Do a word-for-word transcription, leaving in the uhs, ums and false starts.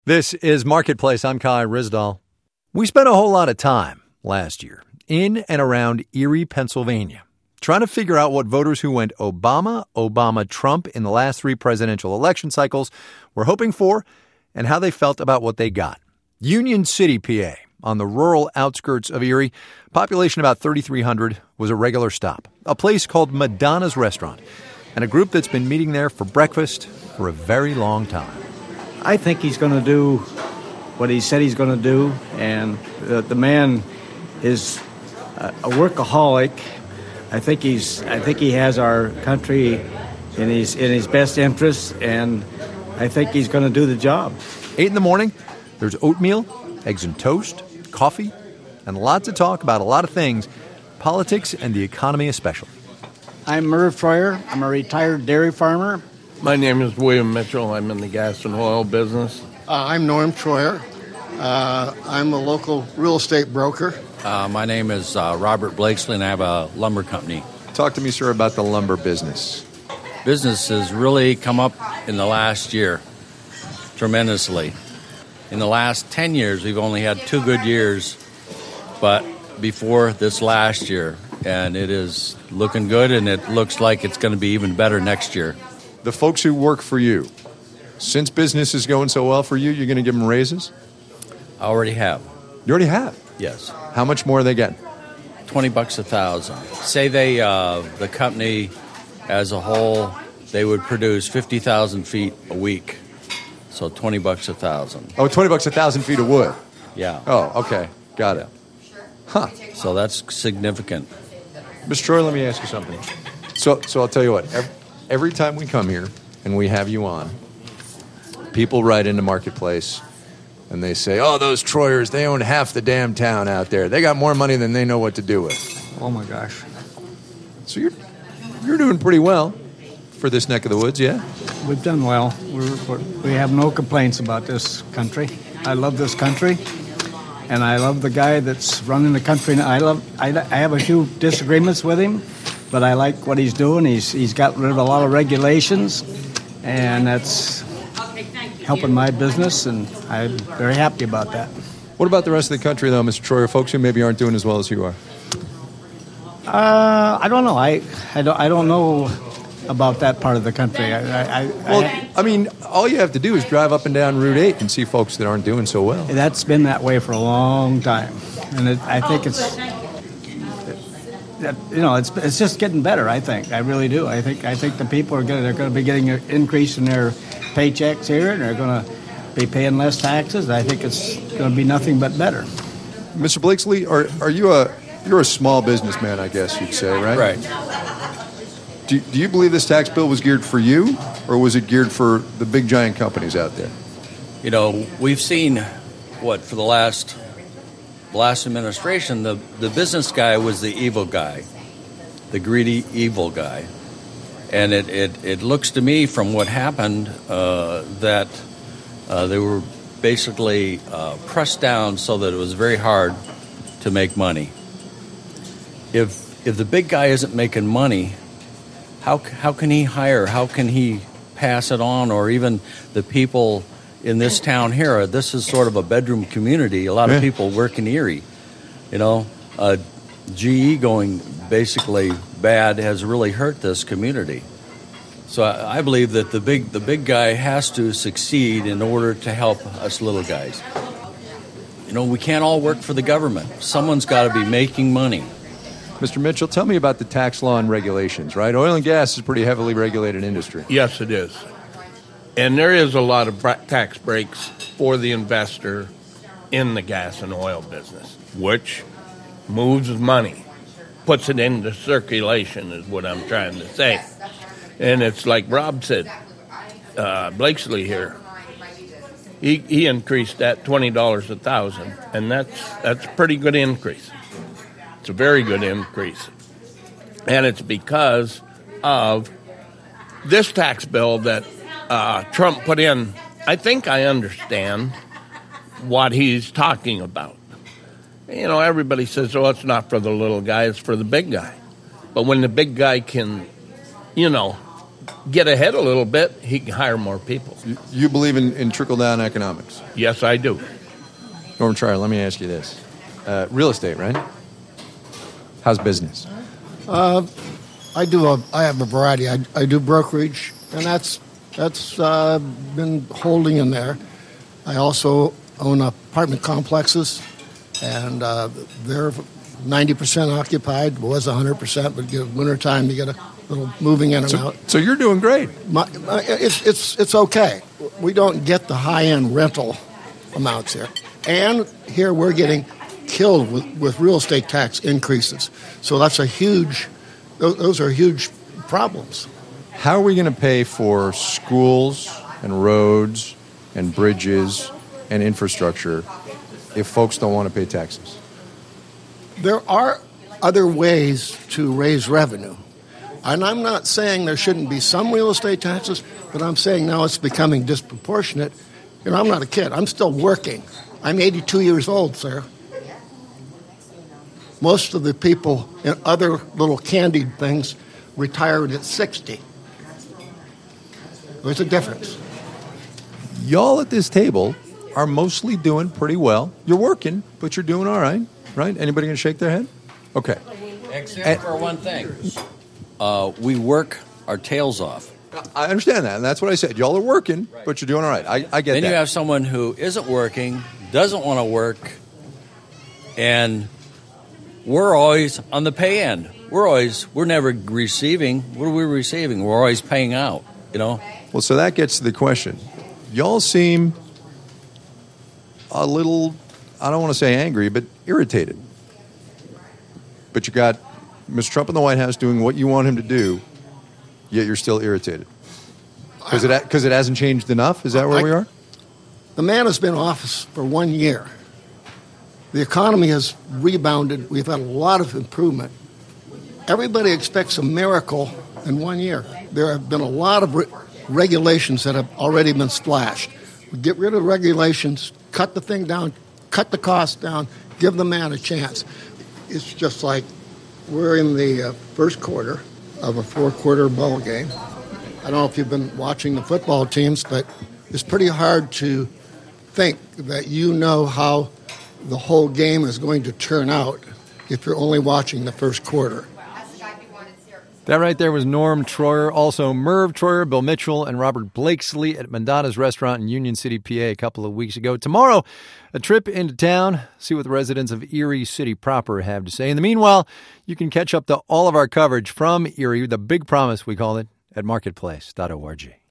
This is Marketplace. I'm Kai Risdall. We spent a whole lot of time last year in and around Erie, Pennsylvania, trying to figure out what voters who went Obama, Obama, Trump in the last three presidential election cycles were hoping for and how they felt about what they got. Union City, P A, on the rural outskirts of Erie, population about thirty-three hundred, was a regular stop. A place called Madonna's Restaurant, and a group that's been meeting there for breakfast for a very long time. I think he's going to do what he said he's going to do, and the, the man is a, a workaholic. I think he's. I think he has our country in his in his best interest, and I think he's going to do the job. Eight in the morning, there's oatmeal, eggs and toast, coffee, and lots of talk about a lot of things, politics and the economy especially. I'm Merv Troyer. I'm a retired dairy farmer. My name is William Mitchell. I'm in the gas and oil business. Uh, I'm Norm Troyer. Uh, I'm a local real estate broker. Uh, my name is uh, Robert Blakesley, and I have a lumber company. Talk to me, sir, about the lumber business. Business has really come up in the last year tremendously. In the last ten years, we've only had two good years, but before this last year, and it is looking good, and it looks like it's going to be even better next year. The folks who work for you, since business is going so well for you, you're going to give them raises? I already have. You already have? Yes. How much more are they getting? twenty bucks a thousand. Say they, uh, the company as a whole, they would produce fifty thousand feet a week. So twenty bucks a thousand. Oh, twenty bucks a thousand feet of wood. Yeah. Oh, okay. Got it. Huh. So that's significant. Mister Troy, let me ask you something. So, so I'll tell you what. Every, every time we come here and we have you on, people write into Marketplace and they say, "Oh, those Troyers, they own half the damn town out there. They got more money than they know what to do with." Oh my gosh! So you're you're doing pretty well for this neck of the woods, yeah? We've done well. We're, we're, we have no complaints about this country. I love this country, and I love the guy that's running the country. I love. I, I have a few disagreements with him, but I like what he's doing. He's he's got rid of a lot of regulations, and that's helping my business, and I'm very happy about that. What about the rest of the country, though, Mister Troyer? Folks who maybe aren't doing as well as you are. Uh, I don't know. I I don't I don't know about that part of the country. I, I, well, I, I mean, all you have to do is drive up and down Route eight and see folks that aren't doing so well. That's been that way for a long time, and it, I think it's, it, you know, it's it's just getting better. I think I really do. I think I think the people are going they're going to be getting an increase in their paychecks here, and they're going to be paying less taxes. I think it's going to be nothing but better. Mister Blakesley, are are you a you're a small businessman? I guess you'd say, right? Right. Do, do you believe this tax bill was geared for you, or was it geared for the big giant companies out there? You know, we've seen what for the last last administration, the, the business guy was the evil guy, the greedy evil guy. And it, it, it looks to me from what happened uh, that uh, they were basically uh, pressed down so that it was very hard to make money. If if the big guy isn't making money, How how can he hire? How can he pass it on? Or even the people in this town here, this is sort of a bedroom community. A lot of people work in Erie. You know, uh, G E going basically bad has really hurt this community. So I, I believe that the big the big guy has to succeed in order to help us little guys. You know, we can't all work for the government. Someone's got to be making money. Mister Mitchell, tell me about the tax law and regulations, right? Oil and gas is a pretty heavily regulated industry. Yes, it is. And there is a lot of tax breaks for the investor in the gas and oil business, which moves money, puts it into circulation is what I'm trying to say. And it's like Rob said, uh, Blakesley here, he, he increased that twenty dollars a thousand, and that's that's a pretty good increase. It's a very good increase. And it's because of this tax bill that uh, Trump put in. I think I understand what he's talking about. You know, everybody says, oh, it's not for the little guy, it's for the big guy. But when the big guy can, you know, get ahead a little bit, he can hire more people. You believe in, in trickle-down economics? Yes, I do. Norm Trier, let me ask you this. Uh, real estate, right? How's business? Uh, I do. A, I have a variety. I, I do brokerage, and that's that's uh, been holding in there. I also own apartment complexes, and uh, they're ninety percent occupied. Was one hundred percent, but you know, wintertime you get a little moving in and so, out. So you're doing great. My, my, it's it's it's okay. We don't get the high end rental amounts here, and here we're getting killed with, with real estate tax increases. So that's a huge. Those, those are huge problems. How are we going to pay for schools and roads and bridges and infrastructure if folks don't want to pay taxes? There are other ways to raise revenue. And I'm not saying there shouldn't be some real estate taxes, but I'm saying now it's becoming disproportionate. You know, I'm not a kid. I'm still working. I'm eighty-two years old, sir. Most of the people in other little candied things retired at sixty. There's a difference. Y'all at this table are mostly doing pretty well. You're working, but you're doing all right, right? Anybody going to shake their head? Okay. Except And- for one thing. Uh, we work our tails off. I understand that, and that's what I said. Y'all are working, but you're doing all right. I, I get Then that. you have someone who isn't working, doesn't want to work, and we're always on the pay end. We're always, we're never receiving. What are we receiving? We're always paying out, you know? Well, so that gets to the question. Y'all seem a little, I don't want to say angry, but irritated. But you got Mister Trump in the White House doing what you want him to do, yet you're still irritated. Because it, because it hasn't changed enough? Is that where I- we are? The man has been in office for one year. The economy has rebounded. We've had a lot of improvement. Everybody expects a miracle in one year. There have been a lot of re- regulations that have already been splashed. Get rid of regulations, cut the thing down, cut the cost down, give the man a chance. It's just like we're in the uh, first quarter of a four-quarter ball game. I don't know if you've been watching the football teams, but it's pretty hard to think that you know how the whole game is going to turn out if you're only watching the first quarter. That right there was Norm Troyer. Also, Merv Troyer, Bill Mitchell, and Robert Blakesley at Mandana's Restaurant in Union City, P A a couple of weeks ago. Tomorrow, a trip into town, see what the residents of Erie City proper have to say. In the meanwhile, you can catch up to all of our coverage from Erie, the Big Promise, we call it, at marketplace dot org.